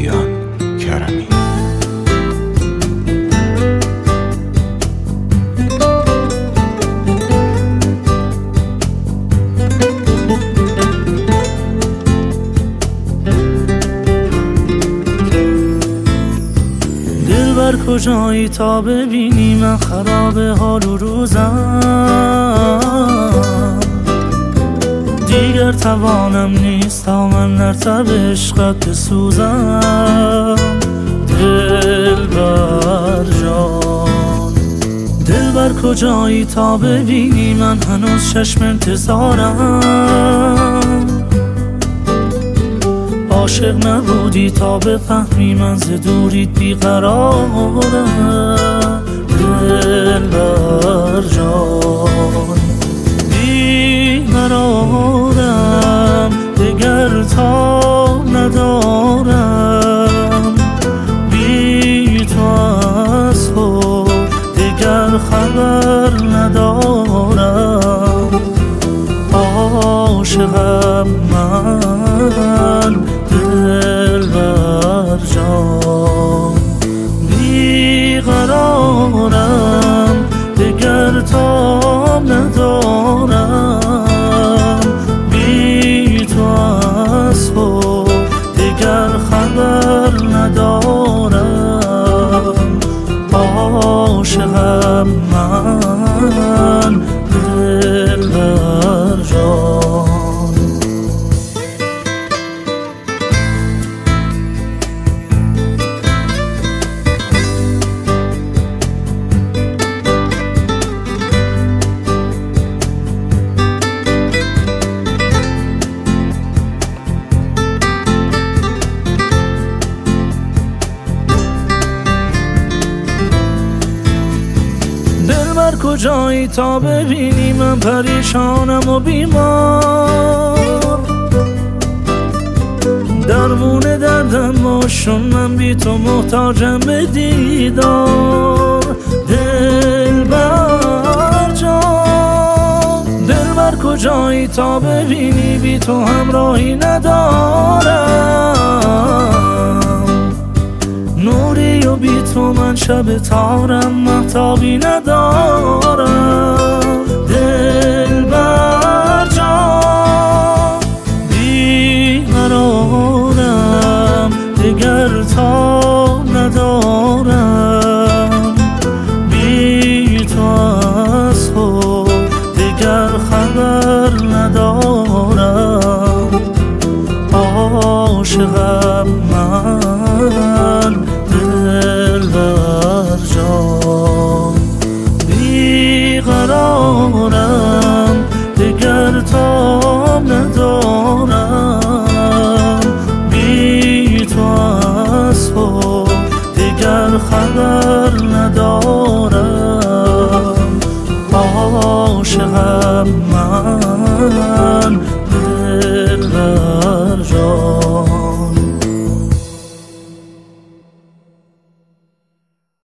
کیان کرمی. دلبر کجایی تا ببینی من خراب حال و روزم، دیگر توانم نیست تا من در تب عشقت بسوزم. دلبر جان، دلبر کجایی تا ببینی من هنوز چشم انتظارم. عاشق نبودی تا بفهمی من ز دوریت بیقرارم. دلبر جان بیقرارم، دگر تا ندارم. بی تو از تو دگر خبر ندارم. عاشقم من دلبر جان، بیقرارم دگر تاب ندارم. بی تو از تو دگر خبر ندارم. عاشقم من دلبر جان. دلبر کجایی تا ببینی من پریشانم و بیمار. درمون دردم باشون، من بی تو محتاجم به دیدار. دلبر جان، دلبر کجایی تا ببینی بی تو همراهی ندارم. نوری و بی تو من شب تارم، مهتابی ندارم. دلبر جان بیقرارم، دگر تا ندارم. بی تو از تو دگر خبر ندارم. عاشقم من دلبر جان، بیقرارم دگر تاب ندارم. بی تو از تو دگر خبر ندارم. عاشقم من